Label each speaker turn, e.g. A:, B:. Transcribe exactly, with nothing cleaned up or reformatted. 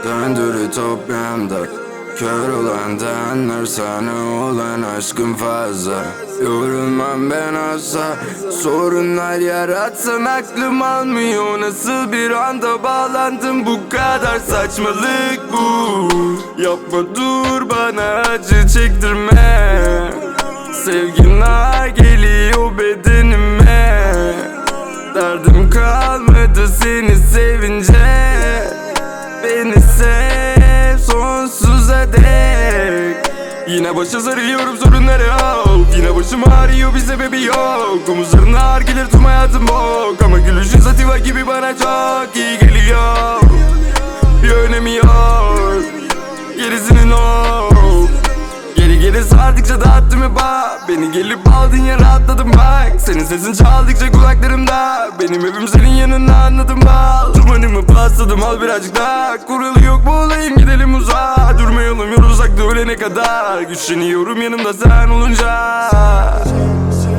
A: Döndür ütopyamda kör olan tenler sana olan aşkım fazla. Yorulmam ben asla. Sorunlar yaratsan aklım almıyor. Nasıl bir anda bağlandım, bu kadar saçmalık bu. Yapma dur, bana acı çektirme. Sevginler geliyor bedenime. Derdim kalmadı seni sevince. Beni sev sonsuza dek. Yine başa sarılıyorum, sorunları yok. Yine başım ağrıyor, bir sebebi yok. Omuzların ağır gelir, tüm hayatım bok. Ama gülüşün sativa gibi bana çok iyi geliyor. Bir önemi yok, gerisinin o. Geri geri sardıkça dağıttım hep bak. Beni gelip aldın ya, rahatladım bak. Senin sesin çaldıkça kulaklarımda. Benim evim senin yanında, anladım bak. Dumanımı pasladım, al birazcık daha. Kuralı yok bu olayın, gidelim uzağa. Durmayalım yol uzakta ölene kadar. Güçleniyorum yanımda sen olunca.